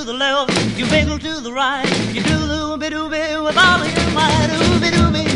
the left, you wiggle to the right, you do the ooby dooby with all of your might, ooby dooby.